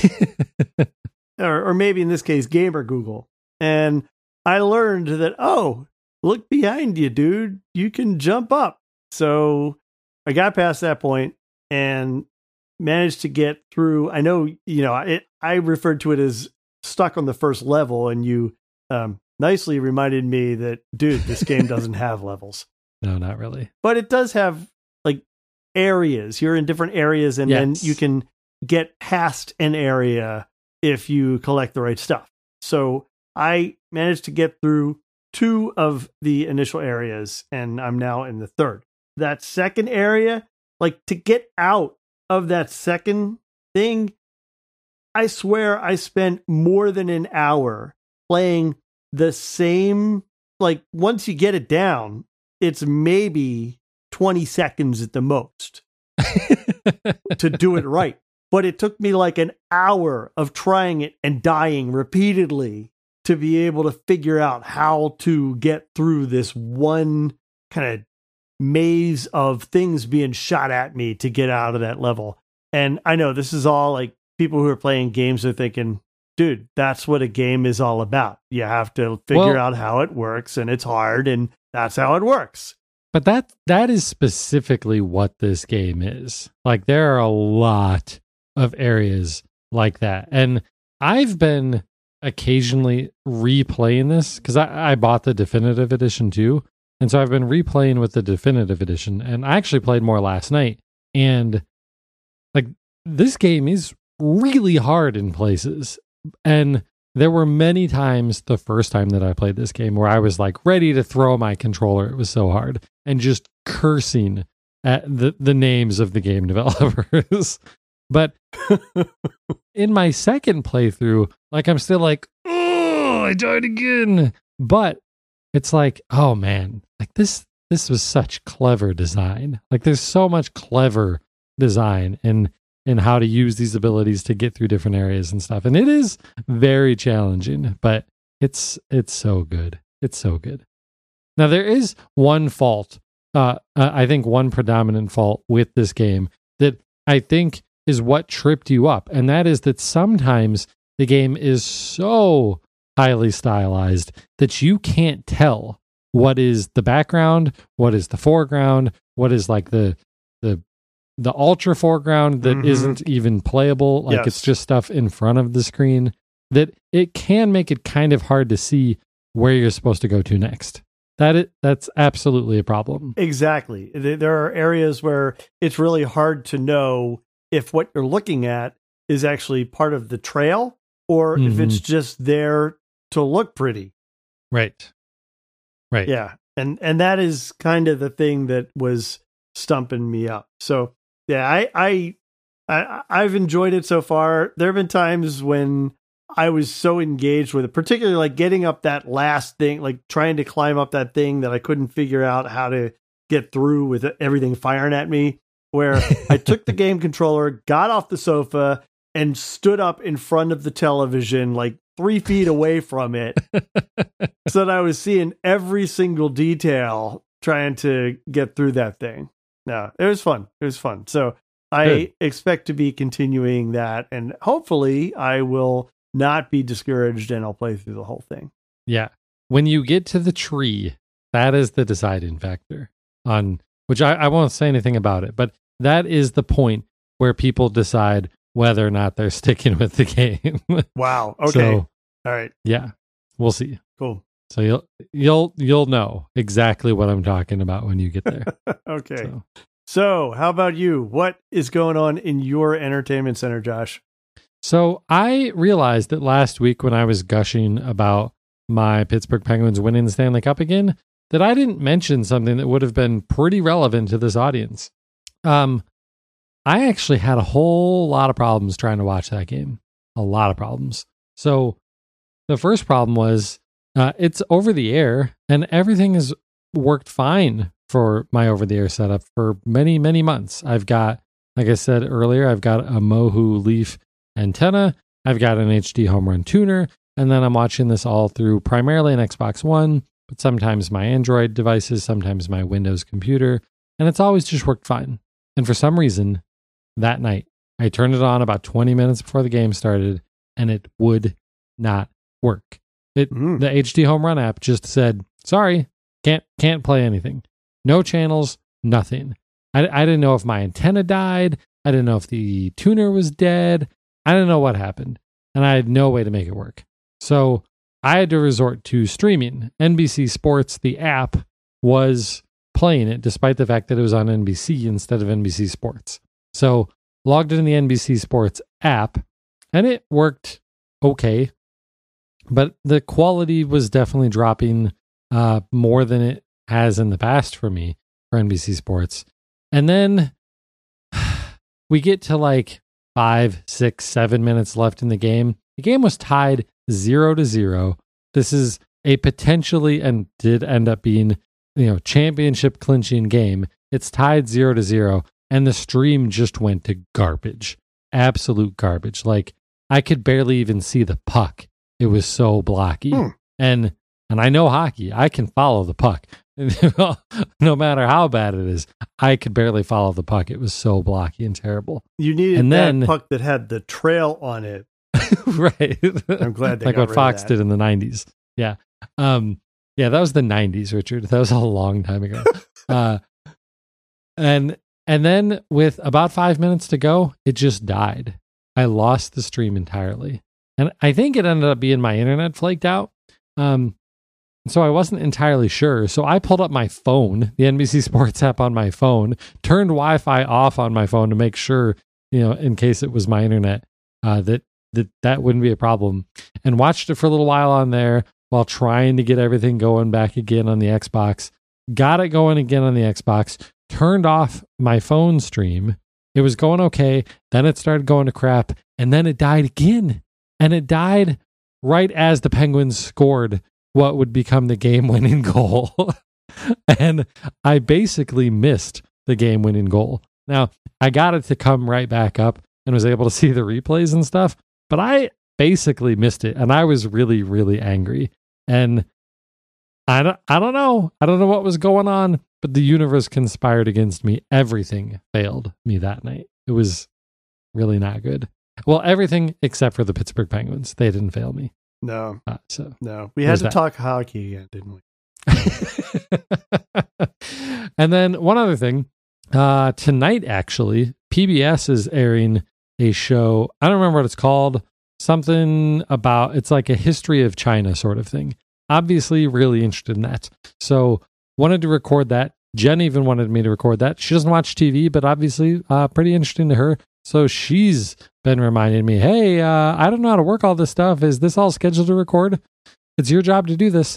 or, or maybe in this case, Gamer Google. And I learned that, oh, look behind you, dude. You can jump up. So I got past that point and managed to get through. I know, you know, it, I referred to it as stuck on the first level, and you um, nicely reminded me that, dude, this game doesn't have levels. No, not really. But it does have like areas. You're in different areas, and Yes. then you can get past an area if you collect the right stuff. So I managed to get through two of the initial areas, and I'm now in the third. That second area, like to get out of that second thing, I swear I spent more than an hour playing the same, like once you get it down, it's maybe twenty seconds at the most to do it right. But it took me like an hour of trying it and dying repeatedly to be able to figure out how to get through this one kind of maze of things being shot at me to get out of that level. And I know this is all like people who are playing games are thinking, dude, that's what a game is all about. You have to figure Well, out how it works, and it's hard, and that's how it works. But that that is specifically what this game is. Like, there are a lot of areas like that. And I've been occasionally replaying this because I, I bought the definitive edition too. And so I've been replaying with the definitive edition. And I actually played more last night. And like, this game is really hard in places. And there were many times the first time that I played this game where I was like ready to throw my controller. It was so hard. And just cursing at the, the names of the game developers. But in my second playthrough, like, I'm still like, oh, I died again. But it's like, oh man, like this, this was such clever design. Like, there's so much clever design in, in how to use these abilities to get through different areas and stuff. And it is very challenging, but it's, it's so good. It's so good. Now, there is one fault, uh, I think one predominant fault with this game that I think is what tripped you up. And that is that sometimes the game is so highly stylized that you can't tell what is the background, what is the foreground, what is like the the the ultra foreground that Mhm. isn't even playable, like Yes. it's just stuff in front of the screen, that it can make it kind of hard to see where you're supposed to go to next. That it, that's absolutely a problem. Exactly. Th- There are areas where it's really hard to know if what you're looking at is actually part of the trail or if Mhm. it's just there to look pretty. Right. Right. Yeah. And and that is kind of the thing that was stumping me up. So, yeah, I I, I I've enjoyed it so far. There have been times when I was so engaged with it, particularly like getting up that last thing, like trying to climb up that thing that I couldn't figure out how to get through with everything firing at me, where I took the game controller, got off the sofa, and stood up in front of the television, like three feet away from it, so that I was seeing every single detail trying to get through that thing. No, it was fun. It was fun. So I Good. expect to be continuing that, and hopefully I will not be discouraged and I'll play through the whole thing. Yeah. When you get to the tree, that is the deciding factor on which I, I won't say anything about it, but that is the point where people decide whether or not they're sticking with the game. Wow. Okay. So, All right. yeah, we'll see. Cool. So you'll you'll you'll know exactly what I'm talking about when you get there. Okay. So. So, how about you? What is going on in your entertainment center, Josh? So I realized that last week when I was gushing about my Pittsburgh Penguins winning the Stanley Cup again, that I didn't mention something that would have been pretty relevant to this audience. Um, I actually had a whole lot of problems trying to watch that game. A lot of problems. So the first problem was uh, it's over the air and everything has worked fine for my over the air setup for many, many months. I've got, like I said earlier, I've got a Mohu Leaf antenna, I've got an H D home run tuner, and then I'm watching this all through primarily an Xbox One, but sometimes my Android devices, sometimes my Windows computer, and it's always just worked fine. And for some reason, that night, I turned it on about twenty minutes before the game started, and it would not work. It Mm. the H D home run app just said, sorry, can't can't play anything. No channels, nothing. I, I didn't know if my antenna died. I didn't know if the tuner was dead. I didn't know what happened, and I had no way to make it work. So I had to resort to streaming. N B C Sports, the app, was playing it despite the fact that it was on N B C instead of N B C Sports. So logged in the N B C Sports app, and it worked okay, but the quality was definitely dropping uh, more than it has in the past for me for N B C Sports. And then we get to like five, six, seven minutes left in the game. The game was tied zero to zero. This is a potentially, and did end up being, you know, championship clinching game. It's tied zero to zero, and the stream just went to garbage. Absolute garbage. Like I could barely even see the puck. It was so blocky. Hmm. And and I know hockey. I can follow the puck. No matter how bad it is, I could barely follow the puck. It was so blocky and terrible. You needed And that then- puck that had the trail on it. Right. I'm glad they like got what rid of Fox that. did in the nineties. Yeah. Um, yeah, that was the nineties, Richard. That was a long time ago. uh, and and then with about five minutes to go, it just died. I lost the stream entirely. And I think it ended up being my internet flaked out. Um, so I wasn't entirely sure. So I pulled up my phone, the N B C Sports app on my phone, turned Wi-Fi off on my phone to make sure, you know, in case it was my internet, uh, that that that wouldn't be a problem, and watched it for a little while on there while trying to get everything going back again on the Xbox. Got it going again on the Xbox, turned off my phone stream. It was going okay. Then it started going to crap, and then it died again. And it died right as the Penguins scored what would become the game-winning goal. And I basically missed the game-winning goal. Now, I got it to come right back up and was able to see the replays and stuff, but I basically missed it, and I was really, really angry. And I don't, I don't know. I don't know what was going on, but the universe conspired against me. Everything failed me that night. It was really not good. Well, everything except for the Pittsburgh Penguins. They didn't fail me. No, Uh, so no. We had There's to that. talk hockey again, didn't we? And then one other thing, uh, tonight, actually, P B S is airing a show. I don't remember what it's called. Something about, it's like a history of China sort of thing. Obviously, really interested in that. So wanted to record that. Jen even wanted me to record that. She doesn't watch T V, but obviously uh, pretty interesting to her. So she's been reminding me, hey, uh, I don't know how to work all this stuff. Is this all scheduled to record? It's your job to do this.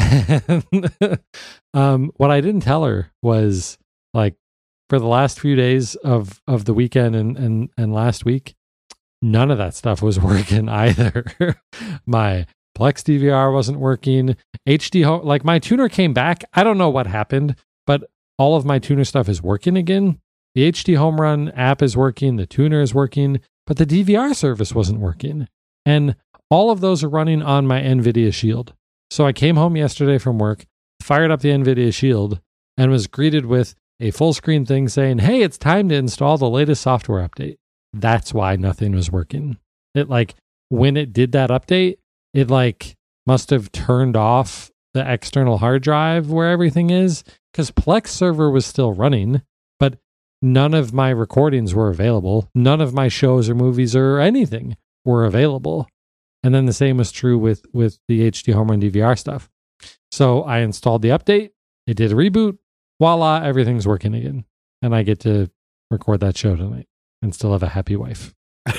um, what I didn't tell her was, like, for the last few days of, of the weekend and, and, and last week, none of that stuff was working either. My Plex D V R wasn't working. H D home, like my tuner came back. I don't know what happened, but all of my tuner stuff is working again. The H D Home Run app is working. The tuner is working, but the D V R service wasn't working. And all of those are running on my NVIDIA Shield. So I came home yesterday from work, fired up the NVIDIA Shield, and was greeted with a full screen thing saying, hey, it's time to install the latest software update. That's why nothing was working. It like, when it did that update, it like must have turned off the external hard drive where everything is, because Plex server was still running, but none of my recordings were available. None of my shows or movies or anything were available. And then the same was true with, with the H D Home Run D V R stuff. So I installed the update. It did a reboot. Voila, everything's working again. And I get to record that show tonight and still have a happy wife,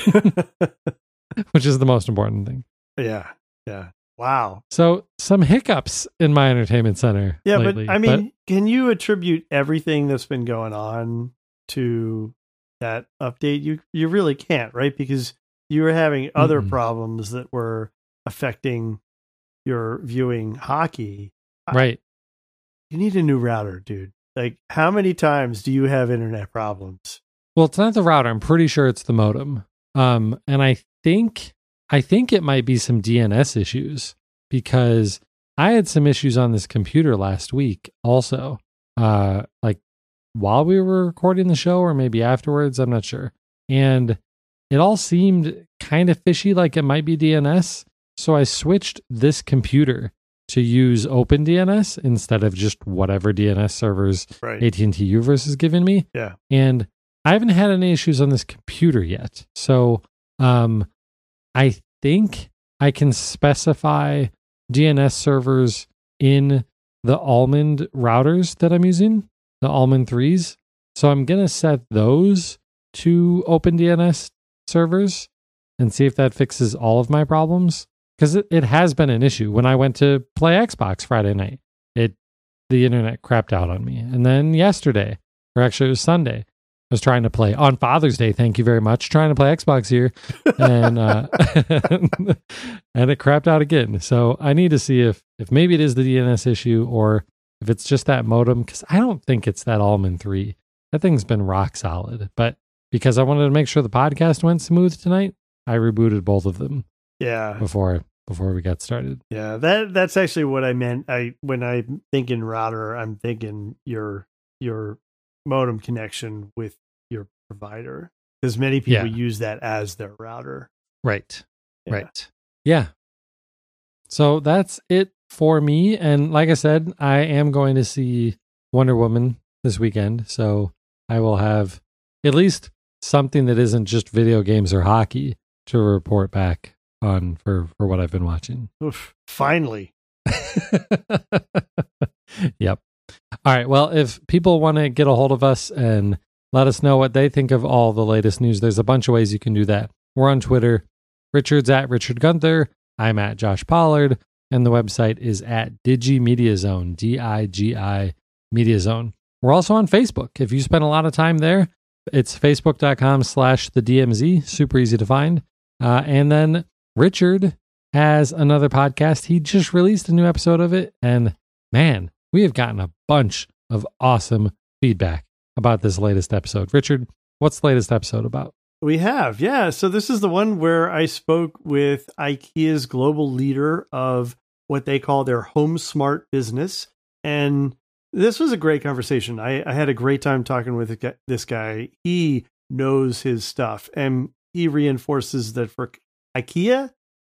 which is the most important thing. Yeah. Yeah. Wow. So some hiccups in my entertainment center. Yeah, lately, but I mean, but, can you attribute everything that's been going on to that update? You you really can't, right? Because you were having other mm-mm. problems that were affecting your viewing hockey. Right. You need a new router, dude. Like, how many times do you have internet problems? Well, it's not the router. I'm pretty sure it's the modem. Um, and I think I think it might be some D N S issues, because I had some issues on this computer last week also. Uh, like while we were recording the show, or maybe afterwards, I'm not sure. And it all seemed kind of fishy, like it might be D N S. So I switched this computer to use OpenDNS instead of just whatever D N S servers right. A T and T Uverse is giving me. Yeah. And I haven't had any issues on this computer yet. So um, I think I can specify D N S servers in the Almond routers that I'm using, the Almond threes. So I'm going to set those to OpenDNS servers and see if that fixes all of my problems. Because it, it has been an issue. When I went to play Xbox Friday night, it the internet crapped out on me. And then yesterday, or actually it was Sunday, I was trying to play on Father's Day. Thank you very much. Trying to play Xbox here, and uh, and it crapped out again. So I need to see if if maybe it is the D N S issue, or if it's just that modem. Because I don't think it's that Almond three. That thing's been rock solid. But because I wanted to make sure the podcast went smooth tonight, I rebooted both of them. Yeah. Before before we got started. Yeah, that that's actually what I meant. I when I'm thinking router, I'm thinking your your modem connection with your provider, because many people yeah. use that as their router. Right. Yeah. Right. Yeah. So that's it for me. And like I said, I am going to see Wonder Woman this weekend. So I will have at least something that isn't just video games or hockey to report back on for, for what I've been watching. Oof, finally. Yep. All right. Well, if people want to get a hold of us and let us know what they think of all the latest news, there's a bunch of ways you can do that. We're on Twitter. Richard's at Richard Gunther. I'm at Josh Pollard. And the website is at Digi Media Zone, D I G I Media Zone. We're also on Facebook. If you spend a lot of time there, it's facebook.com slash the DMZ. Super easy to find. Uh, and then Richard has another podcast. He just released a new episode of it. And man, we have gotten a bunch of awesome feedback about this latest episode. Richard, what's the latest episode about? We have, yeah. So this is the one where I spoke with IKEA's global leader of what they call their home smart business. And this was a great conversation. I, I had a great time talking with this guy. He knows his stuff, and he reinforces that for IKEA,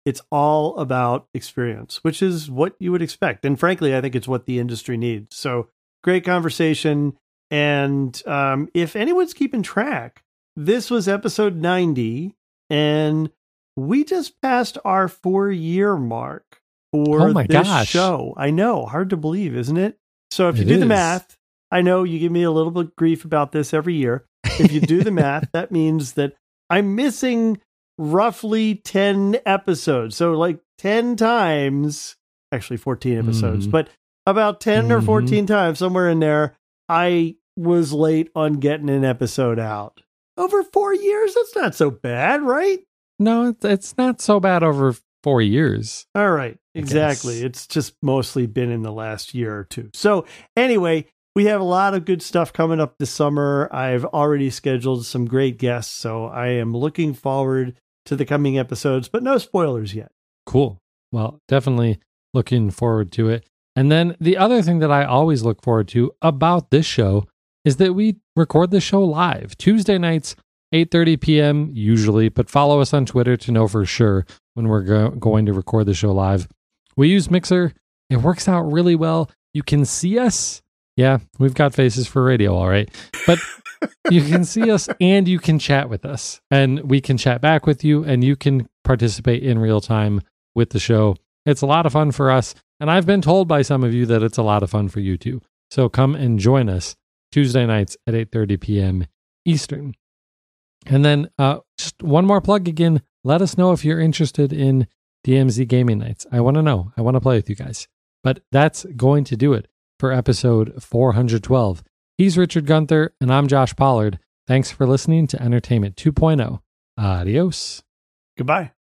It's all about experience, which is what you would expect. And frankly, I think it's what the industry needs. So great conversation. And um, if anyone's keeping track, this was episode ninety, and we just passed our four-year mark for oh my this gosh. show. I know, hard to believe, isn't it? So if you It do the is. math, I know you give me a little bit of grief about this every year. If you do the math, that means that I'm missing roughly ten episodes. So like ten times, actually fourteen episodes, Mhm. but about ten or Mhm. fourteen times, somewhere in there, I was late on getting an episode out. Over four years, that's not so bad, right? No, it's, it's not so bad over four years. All right, I exactly. guess. It's just mostly been in the last year or two. So anyway, we have a lot of good stuff coming up this summer. I've already scheduled some great guests, so I am looking forward to the coming episodes, but no spoilers yet. Cool. Well, definitely looking forward to it. And then the other thing that I always look forward to about this show is that we record the show live Tuesday nights, eight thirty p.m. usually, but follow us on Twitter to know for sure when we're go- going to record the show live. We use Mixer. It works out really well. You can see us. Yeah, we've got faces for radio, all right. But you can see us and you can chat with us, and we can chat back with you, and you can participate in real time with the show. It's a lot of fun for us, and I've been told by some of you that it's a lot of fun for you too. So come and join us Tuesday nights at eight thirty p.m. Eastern. And then uh, just one more plug again. Let us know if you're interested in D M Z Gaming Nights. I want to know. I want to play with you guys. But that's going to do it for episode four hundred twelve. He's Richard Gunther, and I'm Josh Pollard. Thanks for listening to Entertainment two point oh. Adios. Goodbye.